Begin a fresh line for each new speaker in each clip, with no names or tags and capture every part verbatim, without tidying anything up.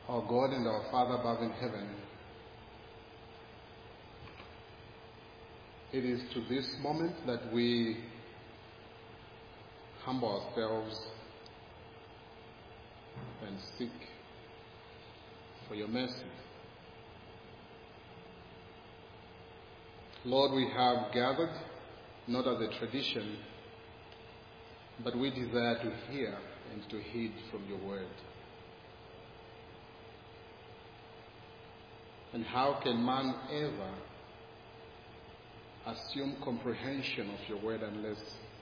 Our God and our Father above in heaven, it is to this moment that we humble ourselves and seek for your mercy. Lord, we have gathered not as a tradition, but we desire to hear and to heed from your word. And how can man ever assume comprehension of your word unless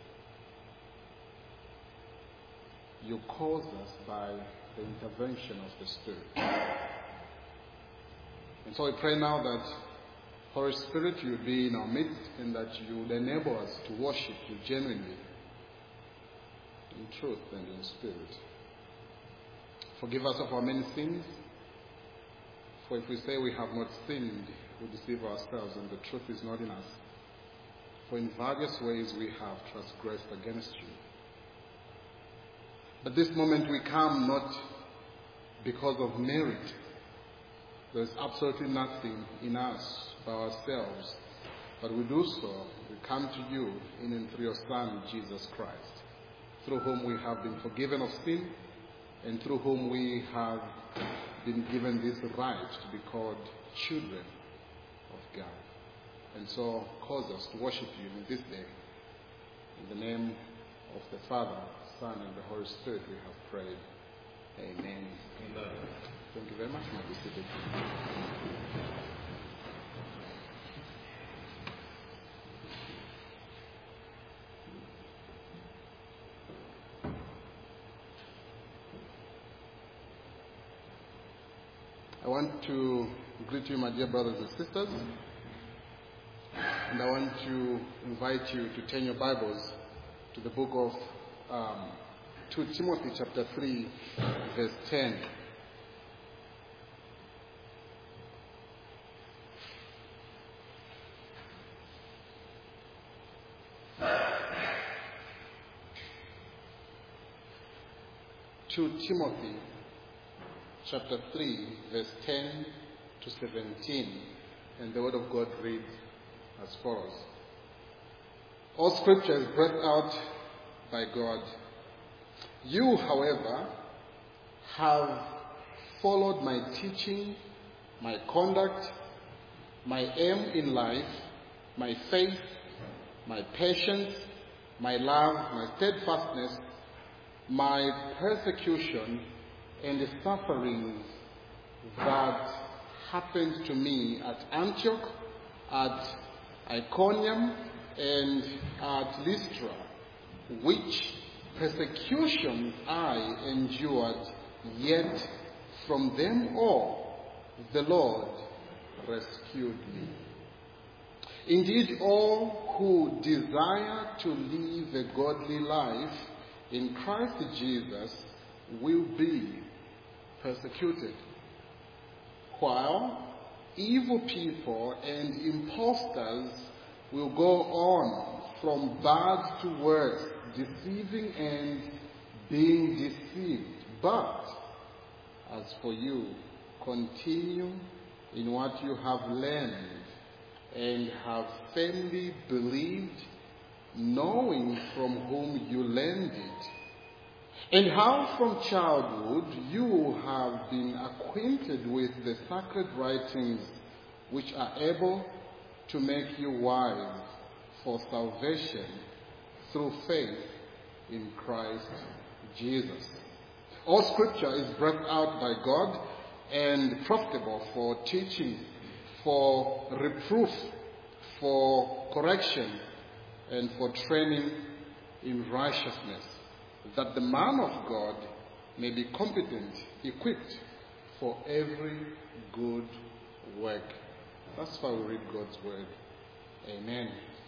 you cause us by the intervention of the Spirit? And so we pray now that, Holy Spirit, you be in our midst and that you would enable us to worship you genuinely, in truth and in spirit. Forgive us of our many sins, for if we say we have not sinned, we deceive ourselves and the truth is not in us. For in various ways we have transgressed against you. But this moment we come not because of merit. There is absolutely nothing in us by ourselves, but we do so. We come to you in and through your Son, Jesus Christ, through whom we have been forgiven of sin and through whom we have been given this right to be called children of God. And so cause us to worship you in this day. In the name of the Father, Son, and the Holy Spirit we have prayed. Amen. Amen. Thank you very much. You may be seated. I want to greet you, my dear brothers and sisters, and I want to invite you to turn your Bibles to the book of um, Second Timothy chapter three, verse ten. Second Timothy chapter three, verse ten to seventeen, and the word of God reads as follows. All scripture is breathed out by God. You, however, have followed my teaching, my conduct, my aim in life, my faith, my patience, my love, my steadfastness, my persecution, and the sufferings that happened to me at Antioch, at Iconium, and at Lystra, which persecutions I endured, yet from them all the Lord rescued me. Indeed, all who desire to live a godly life in Christ Jesus will be persecuted, while evil people and impostors will go on from bad to worse, deceiving and being deceived. But as for you, continue in what you have learned and have firmly believed, knowing from whom you learned it, and how from childhood you have been acquainted with the sacred writings, which are able to make you wise for salvation through faith in Christ Jesus. All scripture is breathed out by God and profitable for teaching, for reproof, for correction, and for training in righteousness, that the man of God may be competent, equipped for every good work. That's why we read God's word. Amen.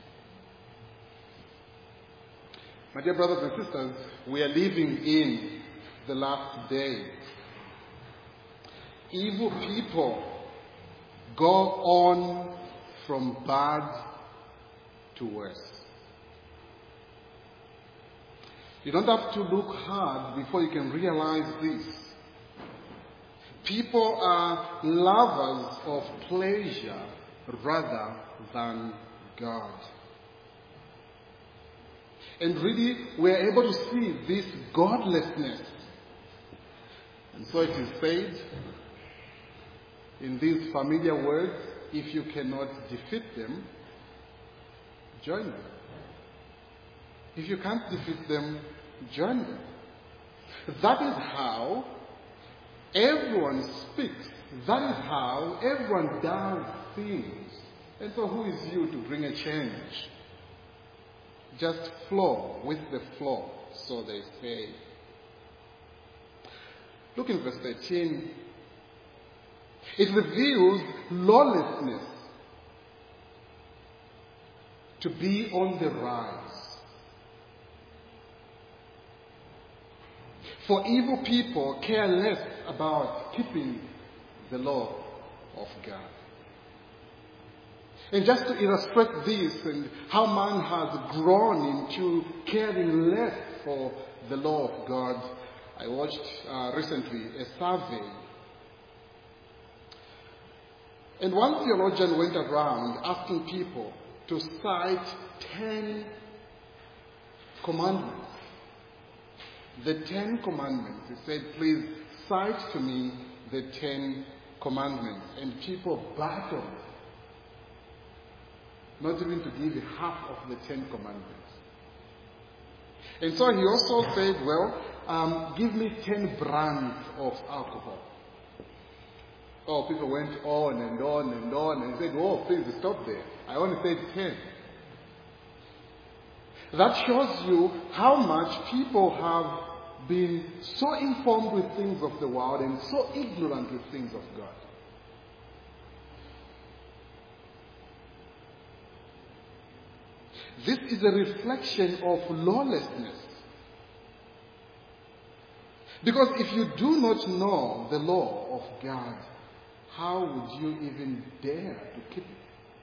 My dear brothers and sisters, we are living in the last day. Evil people go on from bad to worse. You don't have to look hard before you can realize this. People are lovers of pleasure rather than God. And really, we are able to see this godlessness. And so it is said in these familiar words, if you cannot defeat them, join them. If you can't defeat them, join them. That is how everyone speaks. That is how everyone does things. And so who is you to bring a change? Just flow with the flow, so they say. Look in verse thirteen. It reveals lawlessness to be on the rise. For evil people care less about keeping the law of God. And just to illustrate this and how man has grown into caring less for the law of God, I watched uh, recently a survey. And one theologian went around asking people to cite ten commandments. The Ten Commandments. He said, please cite to me the Ten Commandments. And people battled not even to give half of the Ten Commandments. And so he also said, well, um, give me ten brands of alcohol. Oh, people went on and on and on and said, oh, please stop there. I only said ten. That shows you how much people have been so informed with things of the world and so ignorant with things of God. This is a reflection of lawlessness. Because if you do not know the law of God, how would you even dare to keep it?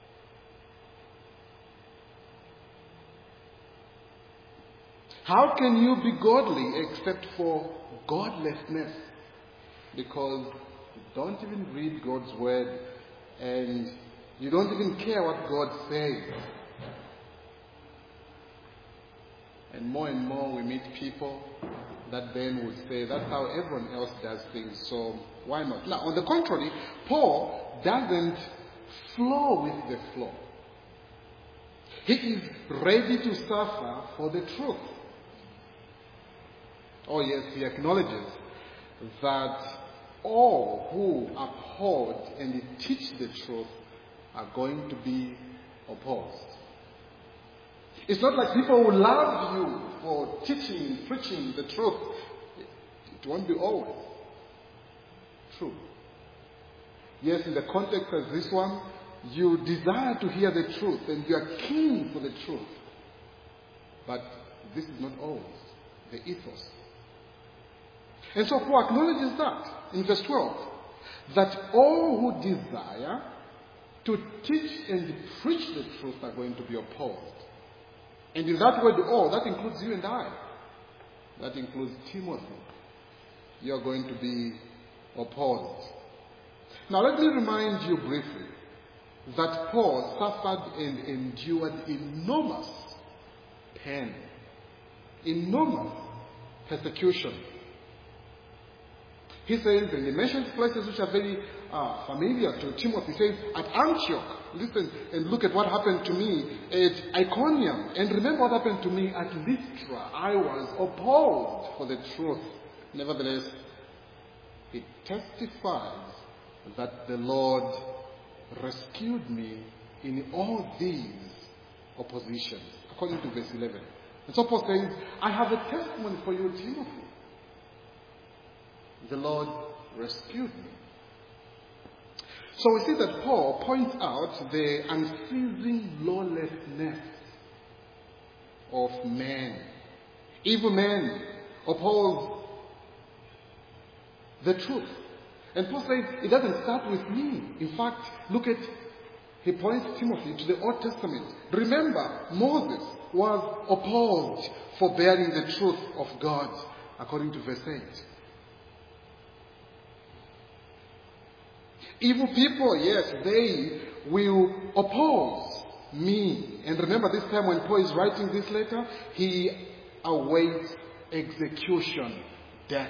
How can you be godly except for godlessness? Because you don't even read God's word and you don't even care what God says. And more and more we meet people that then would say, that's how everyone else does things, so why not? Now, on the contrary, Paul doesn't flow with the flow. He is ready to suffer for the truth. Oh yes, he acknowledges that all who uphold and teach the truth are going to be opposed. It's not like people will love you for teaching, preaching the truth. It won't be always true. Yes, in the context of this one, you desire to hear the truth and you are keen for the truth. But this is not always the ethos. And so Paul acknowledges that in verse twelve, that all who desire to teach and preach the truth are going to be opposed. And in that word all, that includes you and I. That includes Timothy. You are going to be opposed. Now let me remind you briefly that Paul suffered and endured enormous pain, enormous persecution. He says, and he mentions places which are very uh, familiar to Timothy. He says, at Antioch, listen and look at what happened to me at Iconium. And remember what happened to me at Lystra. I was opposed for the truth. Nevertheless, it testifies that the Lord rescued me in all these oppositions, according to verse eleven. And so Paul says, I have a testimony for you, Timothy. The Lord rescued me. So we see that Paul points out the unceasing lawlessness of men. Evil men oppose the truth. And Paul says, it doesn't start with me. In fact, look at, he points Timothy to the Old Testament. Remember, Moses was opposed for bearing the truth of God, according to verse eight. Evil people, yes, they will oppose me. And remember this time when Paul is writing this letter, he awaits execution, death.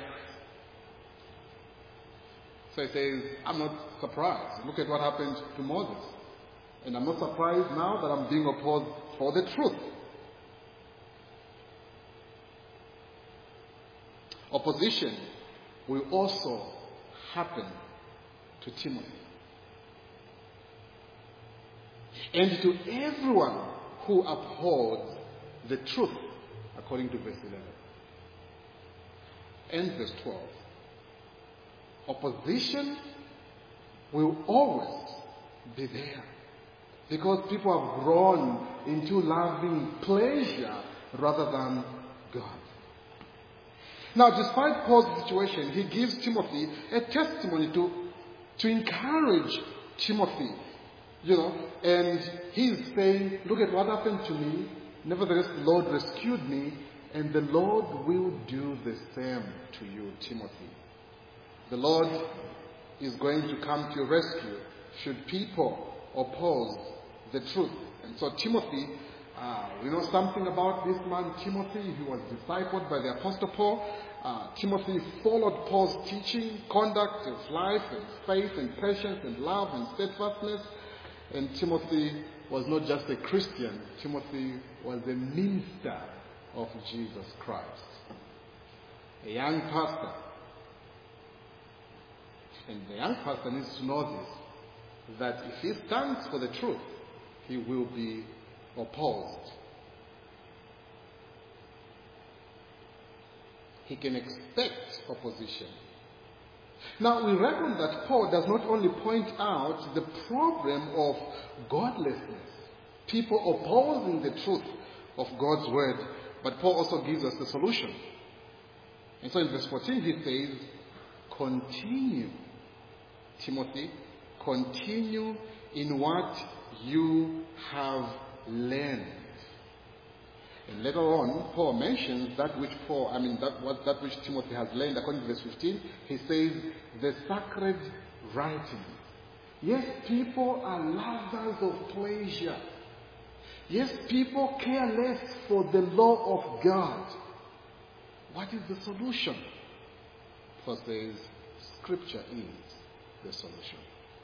So he says, I'm not surprised. Look at what happened to Moses. And I'm not surprised now that I'm being opposed for the truth. Opposition will also happen to Timothy. And to everyone who upholds the truth, according to verse eleven. And verse twelve. Opposition will always be there. Because people have grown into loving pleasure rather than God. Now, despite Paul's situation, he gives Timothy a testimony to, to encourage Timothy. You know, and he's saying, look at what happened to me. Nevertheless, the Lord rescued me, and the Lord will do the same to you, Timothy. The Lord is going to come to your rescue should people oppose the truth. And so Timothy, uh, we know something about this man Timothy. He was discipled by the Apostle Paul. Uh, Timothy followed Paul's teaching, conduct of life, and faith, and patience, and love, and steadfastness. And Timothy was not just a Christian. Timothy was a minister of Jesus Christ. A young pastor. And the young pastor needs to know this, that if he stands for the truth, he will be opposed. He can expect opposition. Now, we reckon that Paul does not only point out the problem of godlessness, people opposing the truth of God's word, but Paul also gives us the solution. And so in verse fourteen he says, continue, Timothy, continue in what you have learned. And later on, Paul mentions that which Paul, I mean, that what that which Timothy has learned. According to verse fifteen, he says, the sacred writings. Yes, people are lovers of pleasure. Yes, people care less for the law of God. What is the solution? Paul says, Scripture is the solution.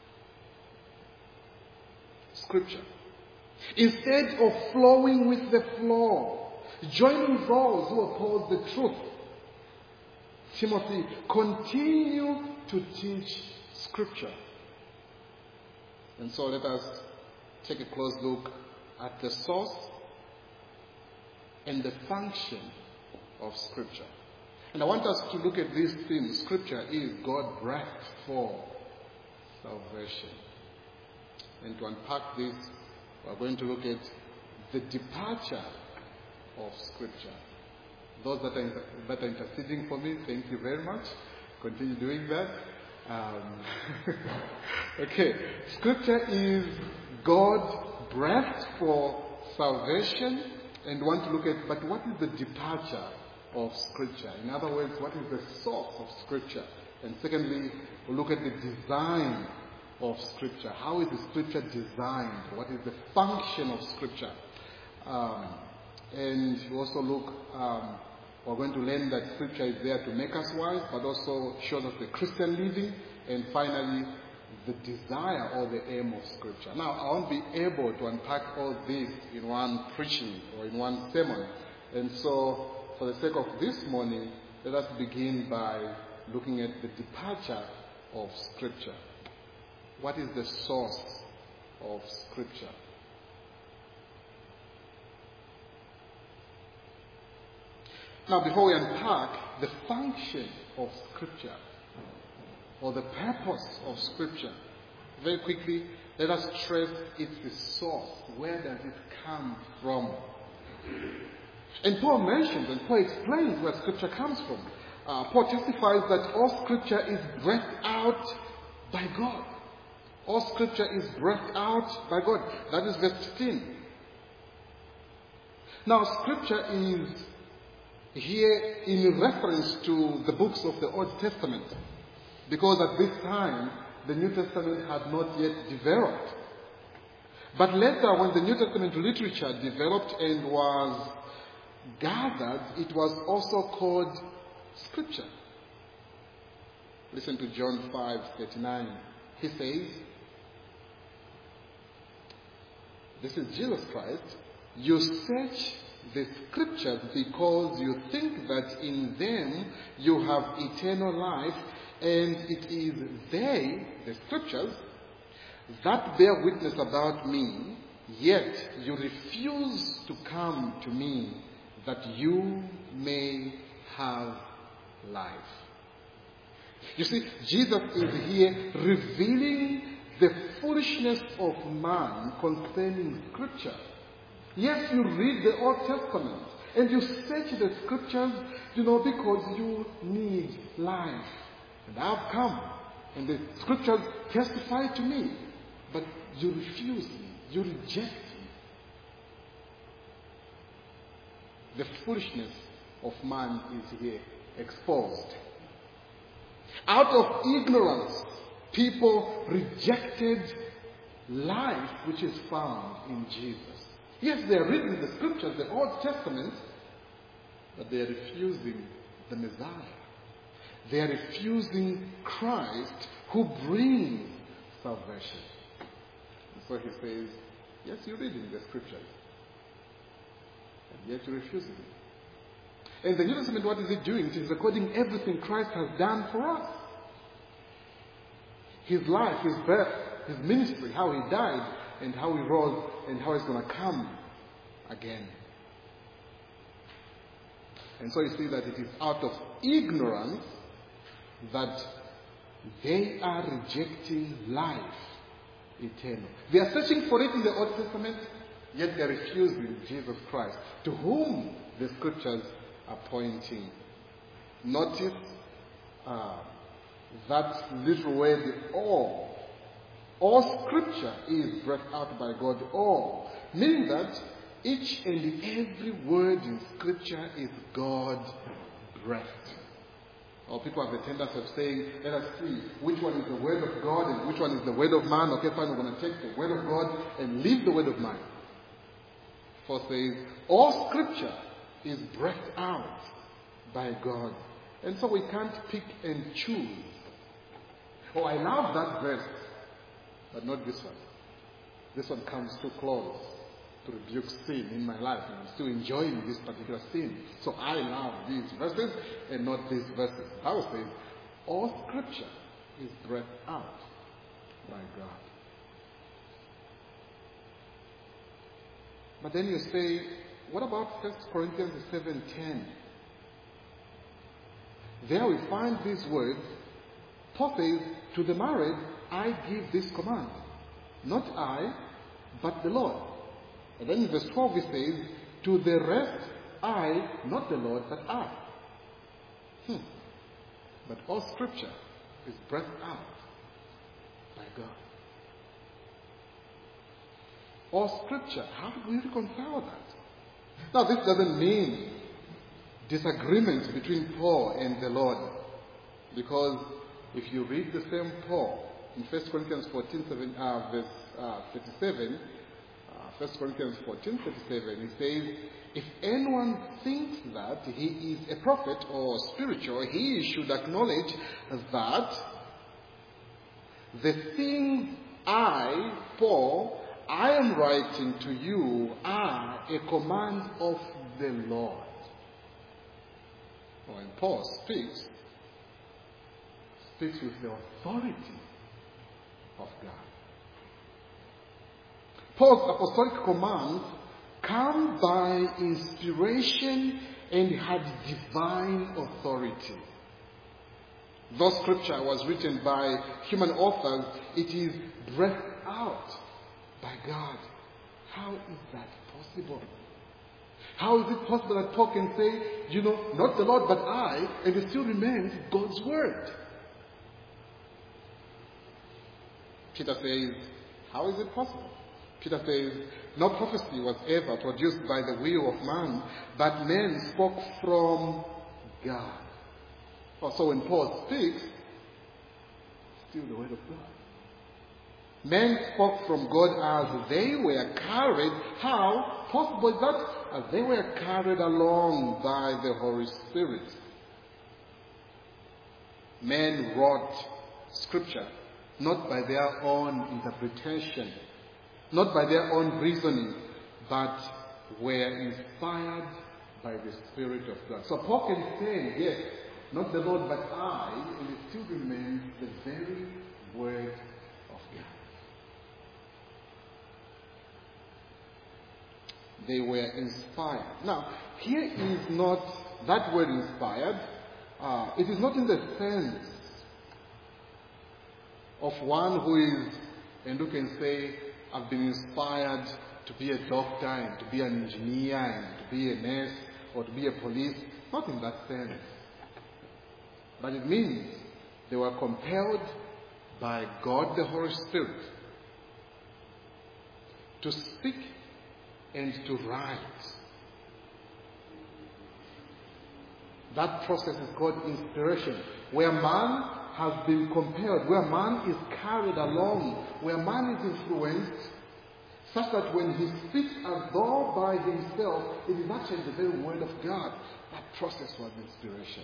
Scripture. Instead of flowing with the flow, joining those who oppose the truth, Timothy, continue to teach Scripture. And so let us take a close look at the source and the function of Scripture. And I want us to look at this theme. Scripture is God breathed for salvation. And to unpack this, we're going to look at the departure of Scripture. Those that are, inter- that are interceding for me, thank you very much. Continue doing that. Um, okay, Scripture is God breathed for salvation, and want to look at, but what is the departure of Scripture? In other words, what is the source of Scripture? And secondly, we'll look at the design of Scripture. How is the Scripture designed? What is the function of Scripture? Um, and we also look, um, we're going to learn that Scripture is there to make us wise, but also shows us the Christian living, and finally, the desire or the aim of Scripture. Now, I won't be able to unpack all this in one preaching or in one sermon. And so, for the sake of this morning, let us begin by looking at the departure of Scripture. What is the source of Scripture? Now, before we unpack the function of Scripture or the purpose of Scripture, very quickly, let us trace its source. Where does it come from? And Paul mentions and Paul explains where Scripture comes from. Uh, Paul testifies that all Scripture is breathed out by God. All Scripture is breathed out by God. That is verse fifteen. Now, Scripture is here in reference to the books of the Old Testament, because at this time the New Testament had not yet developed. But later, when the New Testament literature developed and was gathered, it was also called Scripture. Listen to John five thirty-nine. He says, this is Jesus Christ, you search the Scriptures because you think that in them you have eternal life, and it is they, the Scriptures, that bear witness about me, yet you refuse to come to me that you may have life. You see, Jesus is here revealing the foolishness of man concerning Scripture. Yes, you read the Old Testament and you search the Scriptures, you know, because you need life. And I've come, and the Scriptures testify to me. But you refuse me. You reject me. The foolishness of man is here exposed. Out of ignorance, people rejected life which is found in Jesus. Yes, they are reading the Scriptures, the Old Testament, but they are refusing the Messiah. They are refusing Christ who brings salvation. So he says, yes, you're reading the Scriptures, and yet you're refusing it. And the New Testament, what is it doing? It is recording everything Christ has done for us. His life, his birth, his ministry, how he died, and how he rose, and how he's going to come again. And so you see that it is out of ignorance that they are rejecting life eternal. They are searching for it in the Old Testament, yet they are refusing Jesus Christ, to whom the Scriptures are pointing. Notice uh, that little word, all. All Scripture is breathed out by God. All. Meaning that each and every word in Scripture is God-breathed. Or people have the tendency of saying, let us see which one is the word of God and which one is the word of man. Okay, fine, we're going to take the word of God and leave the word of man. Paul says, all Scripture is breathed out by God. And so we can't pick and choose. Oh, I love that verse, but not this one. This one comes too close to rebuke sin in my life, and I'm still enjoying this particular sin. So I love these verses and not these verses. The Bible says, all Scripture is breathed out by God. But then you say, what about First Corinthians seven ten? There we find these words. Paul says, to the married, I give this command. Not I, but the Lord. And then in verse twelve he says, to the rest, I, not the Lord, but I. Hmm. But all Scripture is breathed out by God. All Scripture, how do we reconcile that? Now this doesn't mean disagreement between Paul and the Lord. Because if you read the same Paul in First Corinthians fourteen, seven, uh, verse uh, thirty-seven, First Corinthians fourteen, thirty-seven, he says, if anyone thinks that he is a prophet or spiritual, he should acknowledge that the things I, Paul, I am writing to you are a command of the Lord. When Paul speaks, speaks with the authority of God. Paul's apostolic commands come by inspiration and had divine authority. Though Scripture was written by human authors, it is breathed out by God. How is that possible? How is it possible that Paul can say, you know, not the Lord but I, and it still remains God's word? Peter says, how is it possible? Peter says, no prophecy was ever produced by the will of man, but men spoke from God. So when Paul speaks, still the word of God. Men spoke from God as they were carried. How possible is that? As they were carried along by the Holy Spirit. Men wrote Scripture not by their own interpretation, not by their own reasoning, but were inspired by the Spirit of God. So Paul can say, yes, not the Lord but I, and it still remains the very word of God. They were inspired. Now, here is not that word inspired. Uh, it is not in the sense of one who is, and who can say, I've been inspired to be a doctor and to be an engineer and to be a nurse or to be a police. Not in that sense. But it means they were compelled by God the Holy Spirit to speak and to write. That process is called inspiration, where man has been compelled, where man is carried along, where man is influenced, such that when he speaks as though by himself, it is actually the very word of God. That process was inspiration.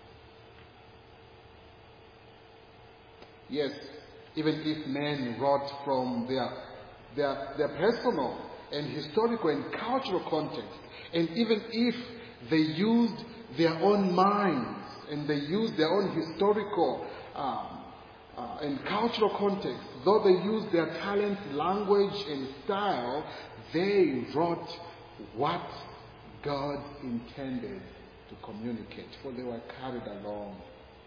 Yes, even if men wrote from their, their, their personal and historical and cultural context, and even if they used their own minds and they used their own historical um, uh, and cultural context, though they used their talent, language, and style, they wrote what God intended to communicate, for they were carried along.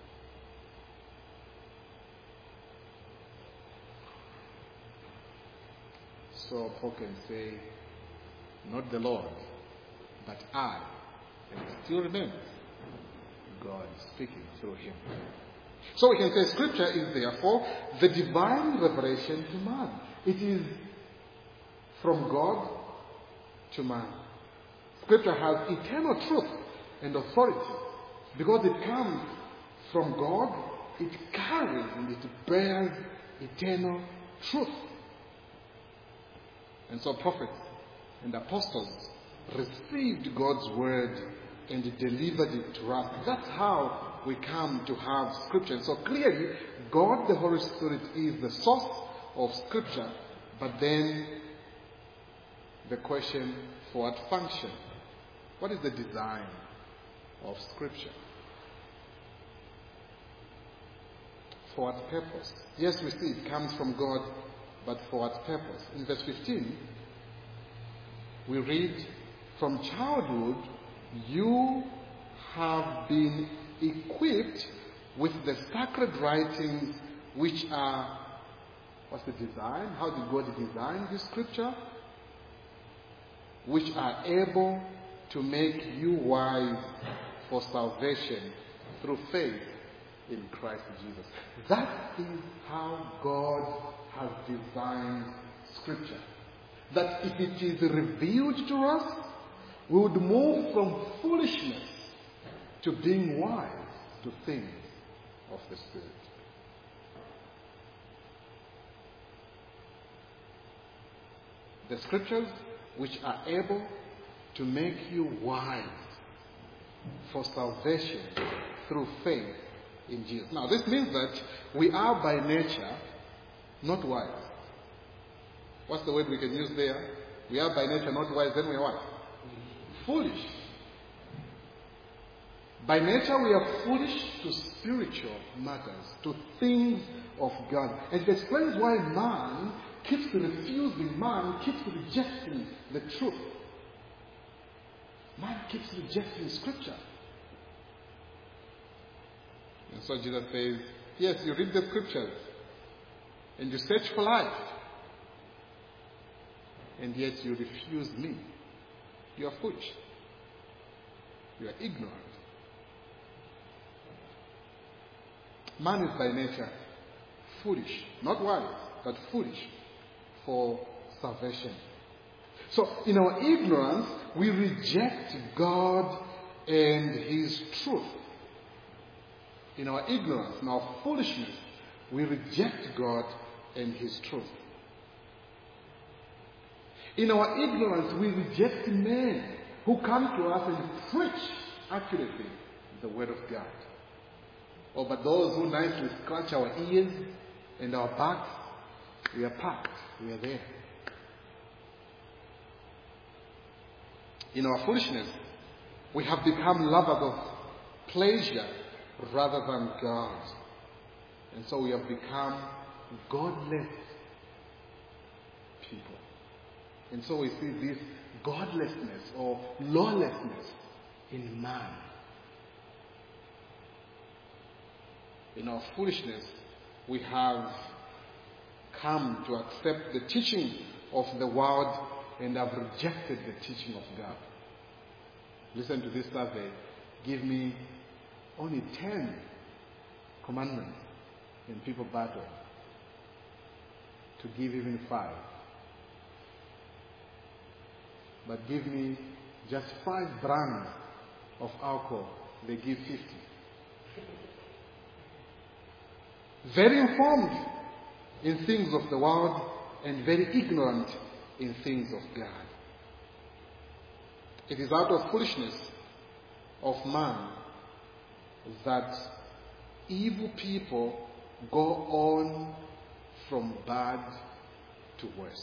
So Paul can say, not the Lord, but I. And it still remains God speaking through him. So we can say Scripture is therefore the divine revelation to man. It is from God to man. Scripture has eternal truth and authority. Because it comes from God, it carries and it bears eternal truth. And so prophets and apostles received God's word and delivered it to us. That's how we come to have Scripture. And so clearly, God the Holy Spirit is the source of Scripture. But then the question, for what function? What is the design of Scripture? For what purpose? Yes, we see it comes from God, but for what purpose? In verse fifteen, we read, from childhood you have been equipped with the sacred writings which are, what's the design? How did God design this Scripture? Which are able to make you wise for salvation through faith in Christ Jesus. That is how God has designed Scripture. That if it is revealed to us, we would move from foolishness to being wise to things of the Spirit. The Scriptures which are able to make you wise for salvation through faith in Jesus. Now, this means that we are by nature not wise. What's the word we can use there? We are by nature not wise, then we are what? Foolish. By nature we are foolish to spiritual matters, to things of God. And it explains why man keeps refusing, man keeps rejecting the truth. Man keeps rejecting Scripture. And so Jesus says, yes, you read the Scriptures and you search for life, and yet you refuse me. You are foolish. You are ignorant. Man is by nature foolish, not wise, but foolish for salvation. So, in our ignorance, we reject God and His truth. In our ignorance, in our foolishness, we reject God and His truth. In our ignorance, we reject men who come to us and preach accurately the Word of God. Oh, but those who nicely scratch our ears and our backs, we are packed, we are there. In our foolishness, we have become lovers of pleasure rather than God. And so we have become godless people. And so we see this godlessness or lawlessness in man. In our foolishness, we have come to accept the teaching of the world and have rejected the teaching of God. Listen to this survey. Give me only ten commandments and people battle to give even five. But give me just five brands of alcohol, they give fifty. Very informed in things of the world and very ignorant in things of God. It is out of foolishness of man that evil people go on from bad to worse.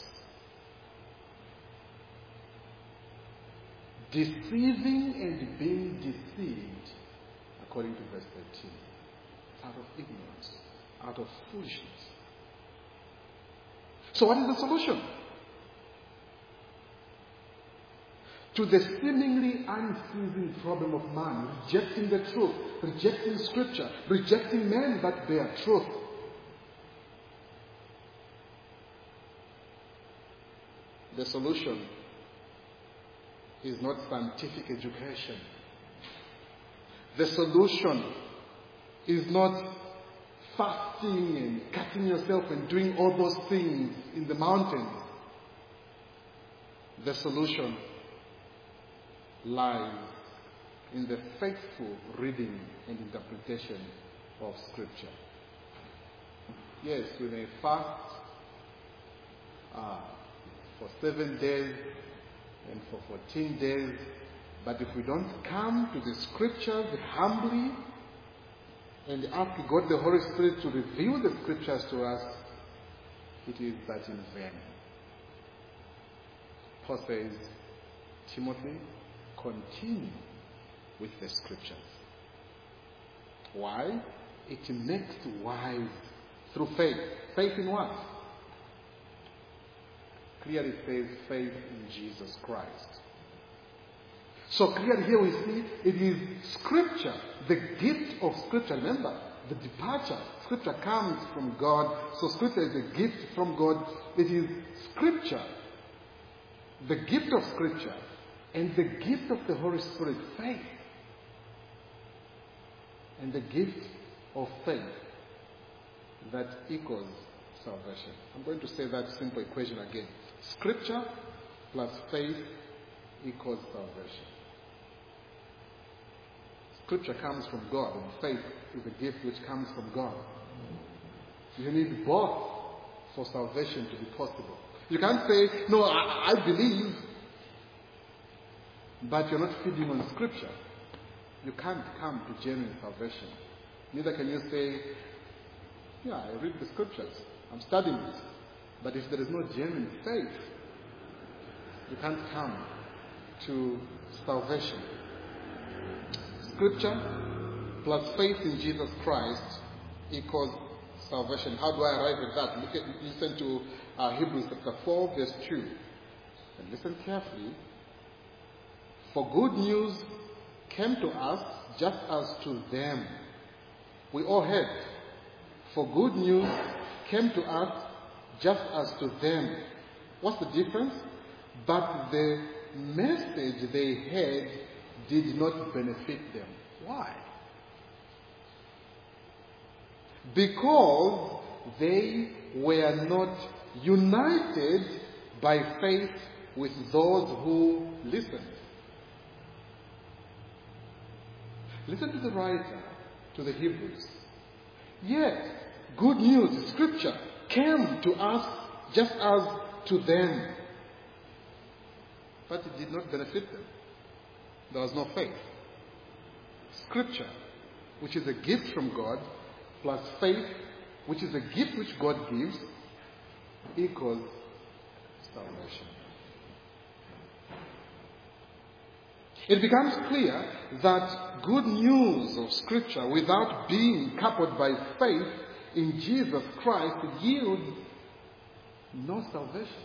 Deceiving and being deceived, according to verse thirteen, out of ignorance, out of foolishness. So what is the solution to the seemingly unceasing problem of man, rejecting the truth, rejecting scripture, rejecting men that bear truth? The solution is not scientific education. The solution is not fasting and cutting yourself and doing all those things in the mountains. The solution lies in the faithful reading and interpretation of Scripture. Yes, we may fast uh, for seven days and for fourteen days, but if we don't come to the Scriptures humbly and ask God the Holy Spirit to reveal the Scriptures to us, it is but in vain. Paul says, Timothy, continue with the Scriptures. Why? It makes wise through faith. Faith in what? Clearly says faith in Jesus Christ. So clearly here we see it is Scripture, the gift of Scripture. Remember, the departure, Scripture comes from God. So Scripture is a gift from God. It is Scripture, the gift of Scripture, and the gift of the Holy Spirit, faith. And the gift of faith that equals salvation. I'm going to say that simple equation again. Scripture plus faith equals salvation. Scripture comes from God, and faith is a gift which comes from God. You need both for salvation to be possible. You can't say, no, I, I believe, but you're not feeding on Scripture. You can't come to genuine salvation. Neither can you say, yeah, I read the Scriptures, I'm studying it. But if there is no genuine faith, you can't come to salvation. Scripture plus faith in Jesus Christ equals salvation. How do I arrive at that? Look at, listen to uh, Hebrews chapter four, verse two. And listen carefully. For good news came to us just as to them. We all heard. For good news came to us just as to them. What's the difference? But the message they had did not benefit them. Why? Because they were not united by faith with those who listened. Listen to the writer to the Hebrews. Yes, good news, Scripture, came to us just as to them. But it did not benefit them. There was no faith. Scripture, which is a gift from God, plus faith, which is a gift which God gives, equals salvation. It becomes clear that good news of Scripture, without being coupled by faith in Jesus Christ, yields no salvation.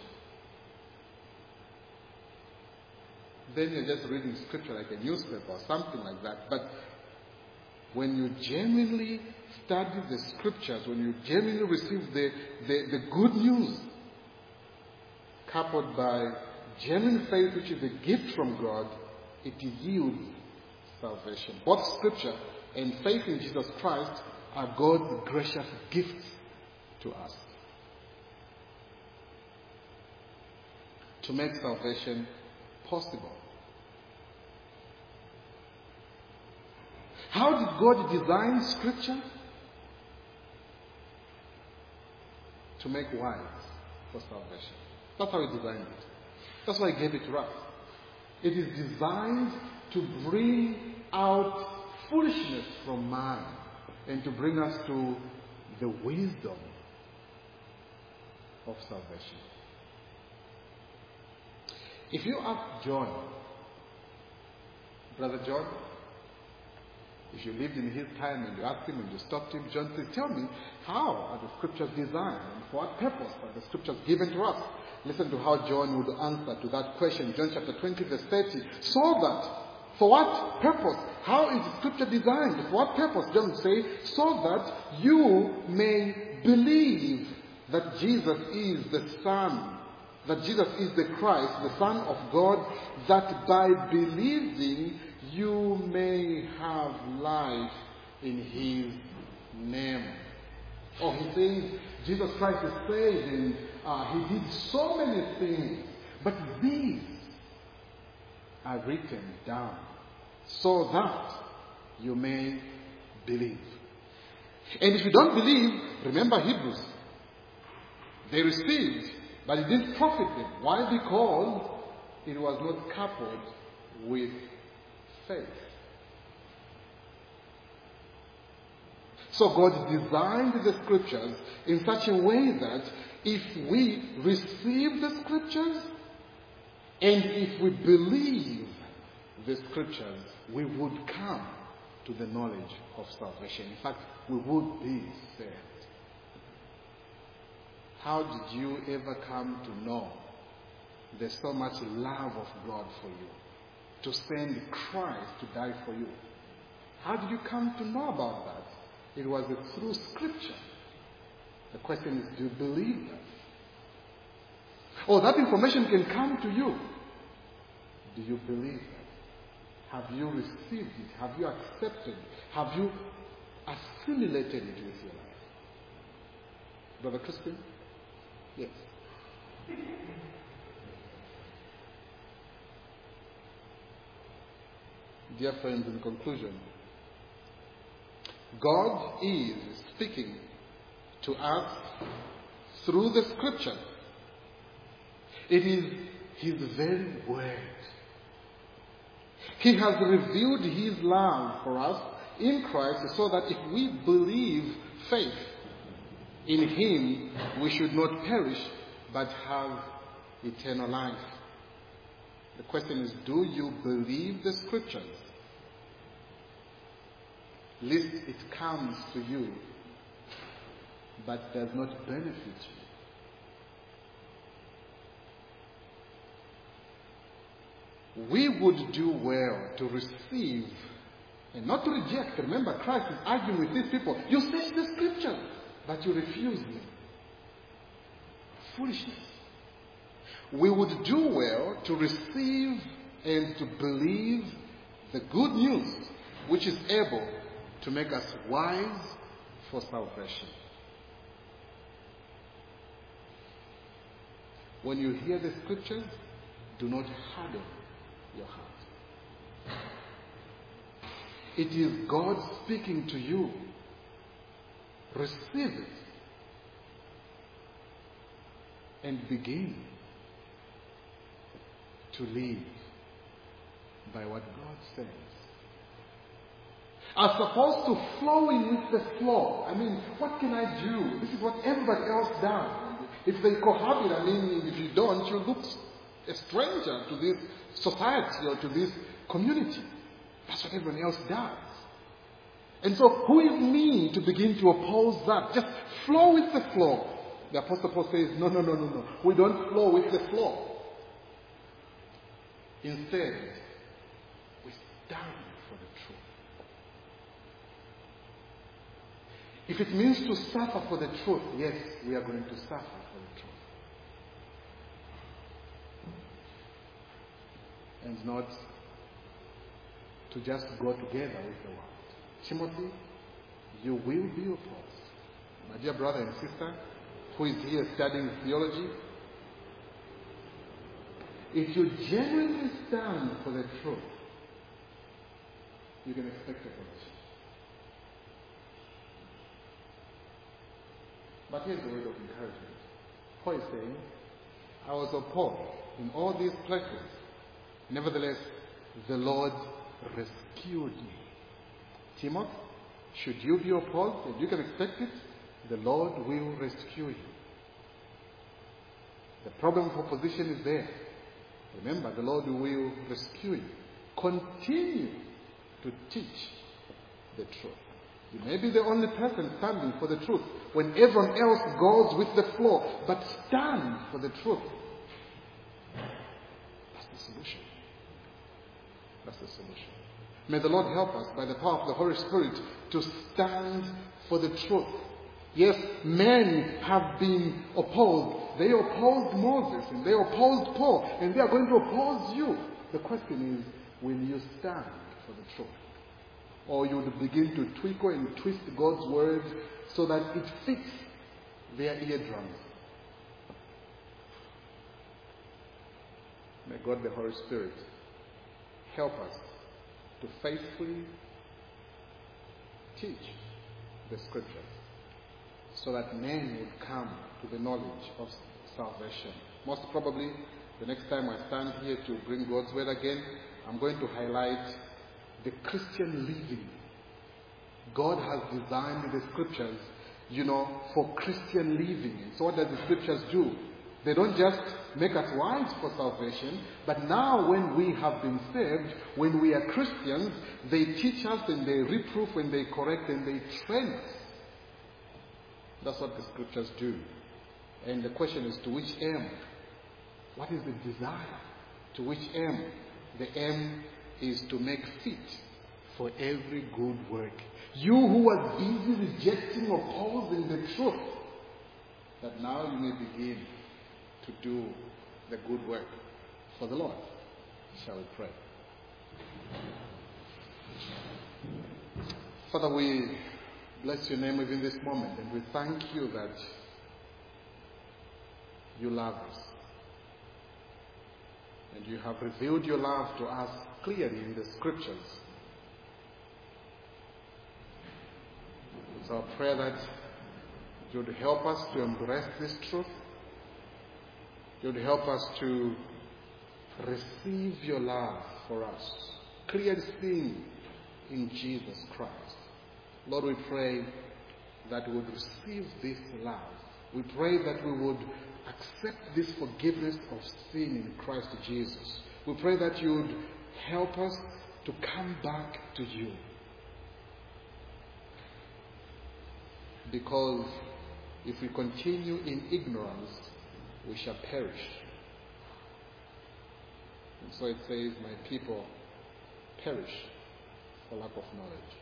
Then you're just reading Scripture like a newspaper or something like that. But when you genuinely study the Scriptures, when you genuinely receive the, the, the good news, coupled by genuine faith, which is a gift from God, it yields salvation. Both Scripture and faith in Jesus Christ are God's gracious gifts to us to make salvation possible. How did God design Scripture? To make wise for salvation. That's how He designed it. That's why He gave it to us. It is designed to bring out foolishness from man and to bring us to the wisdom of salvation. If you ask John, Brother John, if you lived in his time and you asked him and you stopped him, John says, tell me, how are the Scriptures designed and for what purpose are the Scriptures given to us? Listen to how John would answer to that question. John chapter twenty verse thirty. So that, for what purpose? How is the Scripture designed? For what purpose? John would say, so that you may believe that Jesus is the Son, that Jesus is the Christ, the Son of God, that by believing you may have life in His name. Oh, he says Jesus Christ is saved and uh, He did so many things, but these are written down so that you may believe. And if you don't believe, remember Hebrews. They received, but it didn't profit them. Why? Because it was not coupled with faith. So God designed the Scriptures in such a way that if we receive the Scriptures and if we believe the Scriptures, we would come to the knowledge of salvation. In fact, we would be saved. How did you ever come to know there's so much love of God for you, to send Christ to die for you? How did you come to know about that? It was through Scripture. The question is, do you believe that? Oh, that information can come to you. Do you believe that? Have you received it? Have you accepted it? Have you assimilated it with your life? Brother Crispin? Yes. Dear friends, in conclusion, God is speaking to us through the Scripture. It is His very word. He has revealed His love for us in Christ so that if we believe faith in Him, we should not perish but have eternal life. The question is, do you believe the Scriptures? Lest it comes to you but does not benefit you. We would do well to receive and not to reject. Remember, Christ is arguing with these people. You search the Scriptures, but you refuse me. Foolishness. We would do well to receive and to believe the good news, which is able to make us wise for salvation. When you hear the Scriptures, do not harden your heart. It is God speaking to you. receive it, and begin to live by what God says. Are supposed to flow in with the flow. I mean, what can I do? This is what everybody else does. If they cohabit, I mean, if you don't, you look a stranger to this society or to this community. That's what everyone else does. And so, who is me to begin to oppose that? Just flow with the flow. The Apostle Paul says, no, no, no, no, no. We don't flow with the flow. Instead, we stand for the truth. If it means to suffer for the truth, yes, we are going to suffer for the truth. And not to just go together with the world. Timothy, you will be opposed. My dear brother and sister, who is here studying theology, if you genuinely stand for the truth, you can expect opposition. But here's the word of encouragement. Paul is saying, I was opposed in all these places. Nevertheless, the Lord rescued me. Timothy, should you be opposed, and you can expect it, the Lord will rescue you. The problem of opposition is there. Remember, the Lord will rescue you. Continue to teach the truth. You may be the only person standing for the truth when everyone else goes with the flow, but stand for the truth. That's the solution. That's the solution. May the Lord help us by the power of the Holy Spirit to stand for the truth. Yes, men have been opposed. They opposed Moses and they opposed Paul, and they are going to oppose you. The question is, will you stand for the truth? Or you will begin to twinkle and twist God's word so that it fits their eardrums. May God the Holy Spirit help us to faithfully teach the Scriptures so that men would come to the knowledge of salvation. Most probably, the next time I stand here to bring God's word again, I'm going to highlight the Christian living. God has designed the Scriptures, you know, for Christian living. And so what does the Scriptures do? They don't just make us wise for salvation, but now when we have been saved, when we are Christians, they teach us and they reproof and they correct and they train us. That's what the Scriptures do. And the question is, to which end? What is the desire? To which end? The aim is to make fit for every good work. You who are busy rejecting or opposing the truth, that now you may begin to do the good work for the Lord. Shall we pray? Father, we bless your name within this moment, and we thank you that you love us. And you have revealed your love to us clearly in the Scriptures. It's our prayer that you would help us to embrace this truth. You would help us to receive your love for us, clearly seen in Jesus Christ. Lord, we pray that we would receive this love. We pray that we would accept this forgiveness of sin in Christ Jesus. We pray that you would help us to come back to you. Because if we continue in ignorance, we shall perish. And so it says, my people perish for lack of knowledge.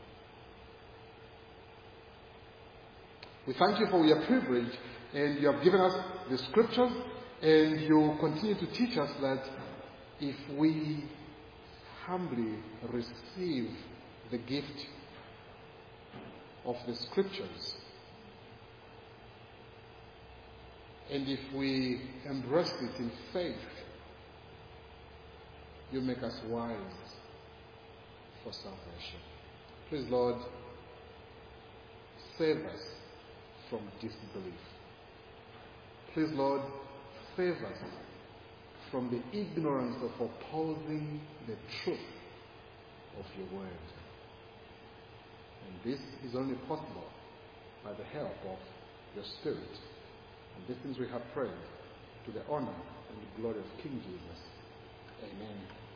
We thank you for your privilege, and you have given us the Scriptures, and you continue to teach us that if we humbly receive the gift of the Scriptures, and if we embrace it in faith, you make us wise for salvation. Please, Lord, save us from disbelief. Please, Lord, save us from the ignorance of opposing the truth of your word. And this is only possible by the help of your Spirit. And these things we have prayed to the honor and the glory of King Jesus. Amen.